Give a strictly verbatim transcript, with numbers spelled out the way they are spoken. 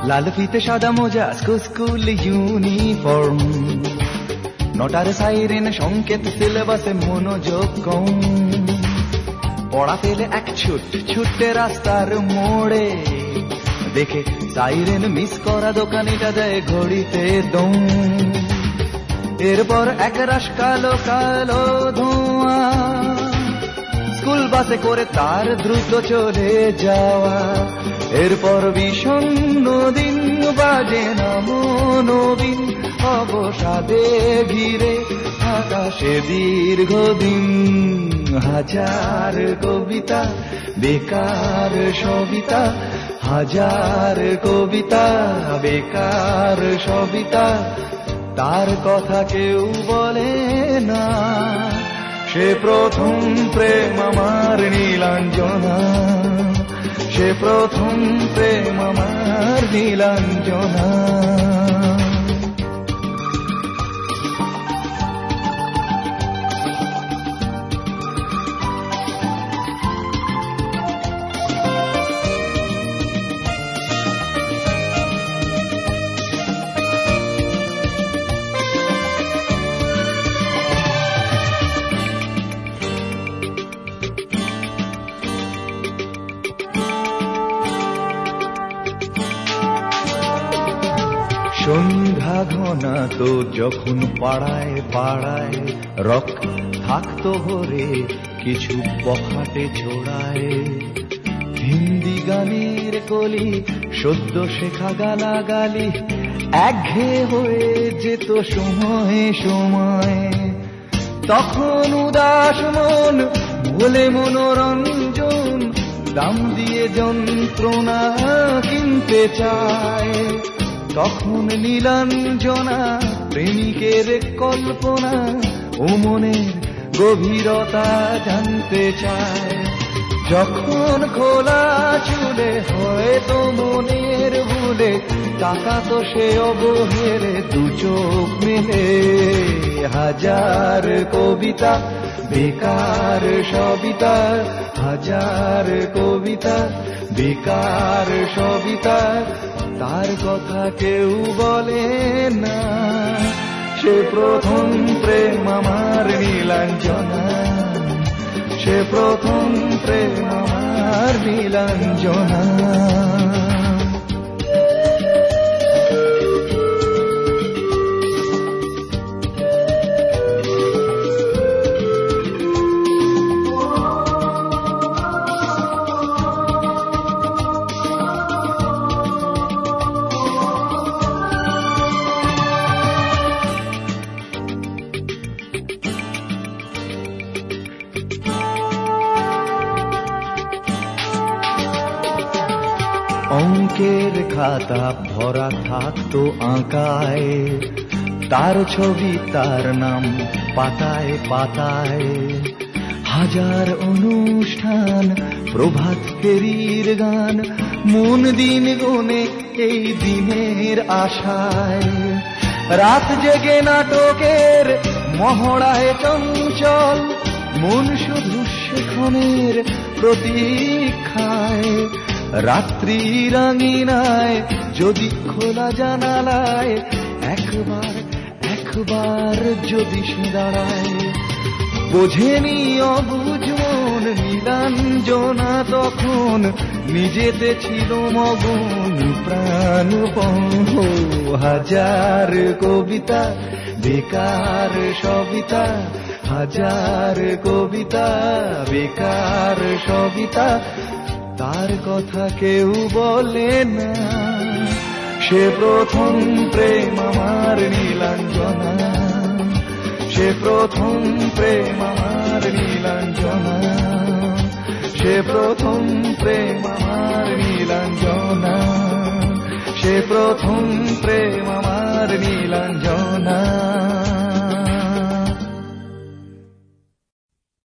লাল ফিতে সাদা মোজা স্কুল ইউনিফর্ম, নটার সাইরেন সংকেত সিলেবাসে মনোযোগ কম। পড়া ফেলে এক ছুট ছুটে রাস্তার মোড়ে, দেখে সাইরেন মিস করা দোকানিটা দেয় ঘড়িতে দম। এরপর এক রাশ কালো কালো ধোঁয়া, স্কুল বাসে করে তার দ্রুত চলে যাওয়া। এরপর বিষণ্ণ দিন বাজে না মনোবিন, অবসাদে ঘিরে আকাশে দীর্ঘদিন। হাজার কবিতা বেকার সবিতা, হাজার কবিতা বেকার সবিতা, তার কথা কেউ বলে না। সে প্রথম প্রেম আমার নীলাঞ্জনা, সে প্রথম প্রেম আমার নীলাঞ্জনা। সন্ধ্যা ঘনা তো যখন পাড়ায় পাড়ায় রক থাকতো ভরে কিছু বখাটে ছোড়ায়। হিন্দি গানের কলি সদ্য শেখা গালাগালি একঘেয়ে হয়ে যেত সময়ে সময়ে। তখন উদাস মন ভোলে মনোরঞ্জন, দাম দিয়ে যন্ত্রণা কিনতে চায়। তখন নীলাঞ্জনা প্রেমিকের কল্পনা ও মনের গভীরতা জানতে চায়। যখন খোলা চুলে হয়তো মনের ভুলে, টাকা তো সে অবহেলে দু চোখ মেলে। হাজার কবিতা বেকার সবিতা, হাজার কবিতা বেকার সবিতা, তার কথা কেউ বলে না। সে প্রথম প্রেম আমার নীলাঞ্জনা, সে প্রথম প্রেম আমার নীলাঞ্জনা। অঙ্কের খাতা ভরা থাকতো আঁকায়, তার ছবি তার নাম পাতায় পাতায়। হাজার অনুষ্ঠান প্রভাত ফেরির গান, মন দিন গুনে এই দিনের আশায়। রাত জেগে নাটকের মহড়ায় চঞ্চল, মন শুধু সেখানের প্রতীক্ষায়। রাত্রি রাঙিনায় যদি খোলা জানালায়, একবার একবার যদি সে দাঁড়ায়। বোঝেনি অবুঝ মন নীলাঞ্জনা তখন, নিজেতে ছিল মগন প্রাণপণ। হাজার কবিতা বেকার সবিতা, হাজার কবিতা বেকার সবিতা, তার কথা কেউ বলে না। সে প্রথম প্রেম আমার নীলাঞ্জনা, সে প্রথম প্রেম আমার নীলাঞ্জনা, সে প্রথম প্রেম আমার নীলাঞ্জনা, সে প্রথম প্রেম আমার নীলাঞ্জনা।